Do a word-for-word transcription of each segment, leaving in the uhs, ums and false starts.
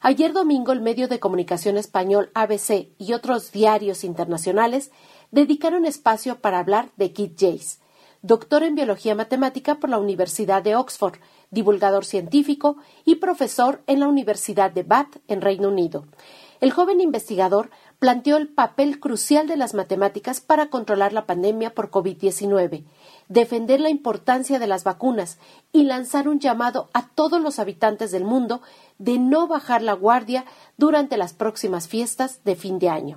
Ayer domingo, el medio de comunicación español A B C y otros diarios internacionales dedicaron espacio para hablar de Keith Yates, doctor en biología matemática por la Universidad de Oxford, divulgador científico y profesor en la Universidad de Bath, en Reino Unido. El joven investigador planteó el papel crucial de las matemáticas para controlar la pandemia por COVID diecinueve, defender la importancia de las vacunas y lanzar un llamado a todos los habitantes del mundo de no bajar la guardia durante las próximas fiestas de fin de año.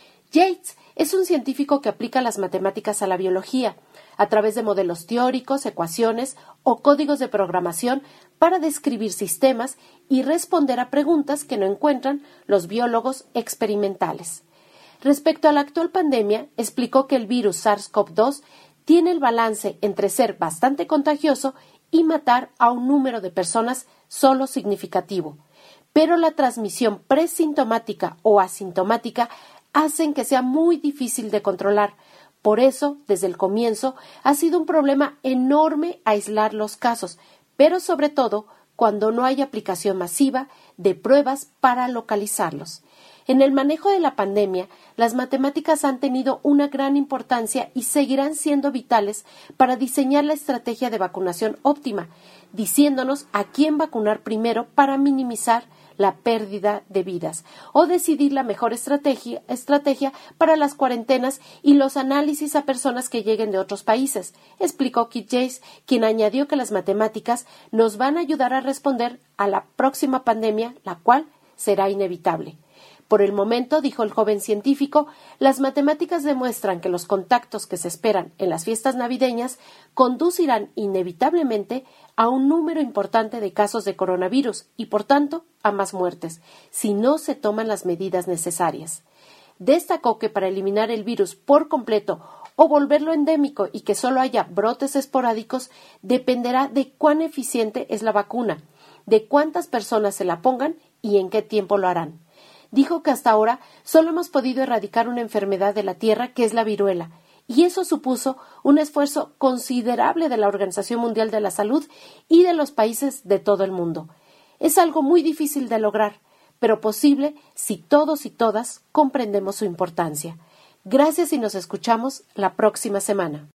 Yates es un científico que aplica las matemáticas a la biología, a través de modelos teóricos, ecuaciones o códigos de programación para describir sistemas y responder a preguntas que no encuentran los biólogos experimentales. Respecto a la actual pandemia, explicó que el virus SARS-CoV dos tiene el balance entre ser bastante contagioso y matar a un número de personas solo significativo, pero la transmisión presintomática o asintomática hacen que sea muy difícil de controlar. Por eso, desde el comienzo, ha sido un problema enorme aislar los casos, pero sobre todo cuando no hay aplicación masiva de pruebas para localizarlos. En el manejo de la pandemia, las matemáticas han tenido una gran importancia y seguirán siendo vitales para diseñar la estrategia de vacunación óptima, diciéndonos a quién vacunar primero para minimizar la pérdida de vidas, o decidir la mejor estrategia, estrategia para las cuarentenas y los análisis a personas que lleguen de otros países, explicó Keith Yates, quien añadió que las matemáticas nos van a ayudar a responder a la próxima pandemia, la cual será inevitable. Por el momento, dijo el joven científico, las matemáticas demuestran que los contactos que se esperan en las fiestas navideñas conducirán inevitablemente a un número importante de casos de coronavirus y, por tanto, a más muertes, si no se toman las medidas necesarias. Destacó que para eliminar el virus por completo o volverlo endémico y que solo haya brotes esporádicos dependerá de cuán eficiente es la vacuna, de cuántas personas se la pongan y en qué tiempo lo harán. Dijo que hasta ahora solo hemos podido erradicar una enfermedad de la Tierra, que es la viruela, y eso supuso un esfuerzo considerable de la Organización Mundial de la Salud y de los países de todo el mundo. Es algo muy difícil de lograr, pero posible si todos y todas comprendemos su importancia. Gracias y nos escuchamos la próxima semana.